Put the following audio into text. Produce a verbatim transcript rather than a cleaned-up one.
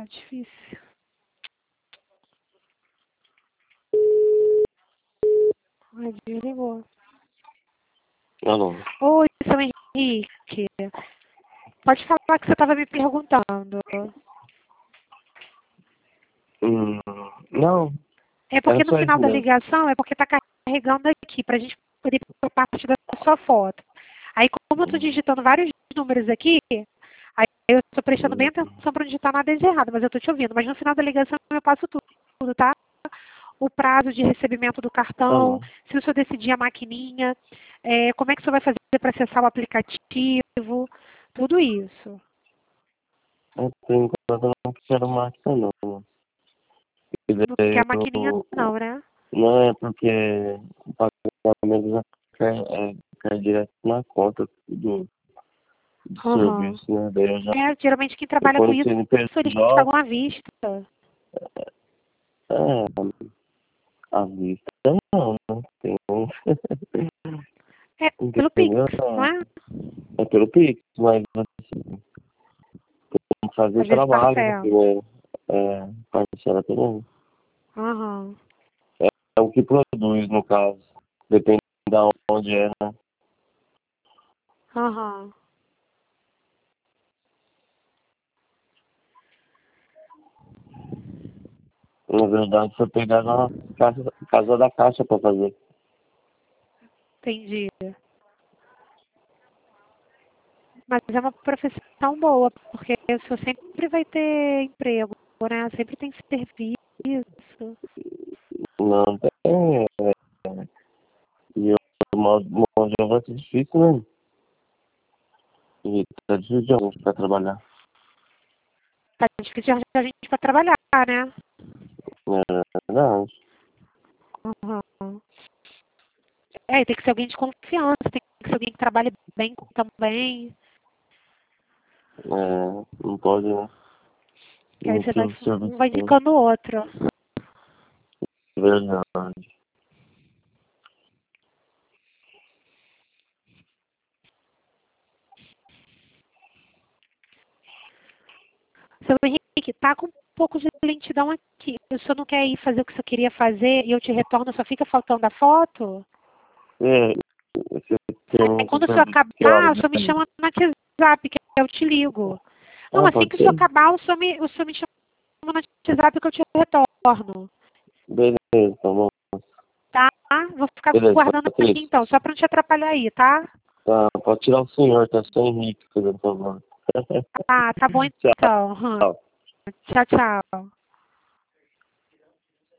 Tá difícil. Ai, desligou. Alô? Oi, seu Henrique. Pode falar que você estava me perguntando. Hum, não, É era porque no só final isso da mesmo. ligação é porque tá carregando aqui pra gente poder ver parte da sua foto. Aí como eu tô Hum, digitando vários números aqui, aí eu tô prestando bem hum, atenção pra não digitar nada de errado, mas eu tô te ouvindo. Mas no final da ligação eu passo tudo, tudo, tá? O prazo de recebimento do tá cartão, bom. se o senhor decidir a maquininha, é, como é que o senhor vai fazer para acessar o aplicativo, tudo isso. É, por enquanto eu não quero máquina não. E Não daí quer a maquininha eu, não, né? não é porque o pagamento já cai, é, cai direto na conta do, do Aham. serviço, né? Daí eu já, É, geralmente quem eu trabalha com ponho o isso, eles C N P J, pagam à vista. é, a vista não, né? Tem um, É, pelo Pix, entendeu? não é? É pelo Pix, mas assim, tem que fazer o Às vezes trabalho, né? parcela. Primeiro, é, parcela também. Aham. É o que produz, no caso. Depende de onde é, né? Aham. Na verdade, se eu pegar na caixa, casa da caixa pra fazer. Entendi. Mas é uma profissão boa, porque o senhor sempre vai ter emprego, né? Sempre tem serviço. Não tem. É, e o modo mão de obra é difícil, né? E tá difícil de alguém pra trabalhar. Tá difícil de arranjar gente para trabalhar, né? É verdade. Uhum. É, tem que ser alguém de confiança, tem que ser alguém que trabalhe bem também, É, não pode, né? que aí você vai, Mentir o um serviço vai todo. indicando o outro. Verdade. Seu Henrique, tá com um pouco de lentidão aqui. O senhor não quer ir fazer o que o senhor queria fazer e eu te retorno, só fica faltando a foto? É, você Aí pergunta quando o senhor que acabar, horas o senhor me aí? chama no WhatsApp, que eu te ligo. Não, Ah, assim pode que o senhor ser? acabar, o senhor me, o senhor me chama no WhatsApp que eu te retorno. Beleza, tá bom. Tá? Vou ficar Beleza, guardando aqui Patrícia. então, só para não te atrapalhar aí, tá? Tá, pode tirar o senhor, tá? Só Henrique, fazendo favor. Ah, tá bom então. Tchau. Tchau, tchau.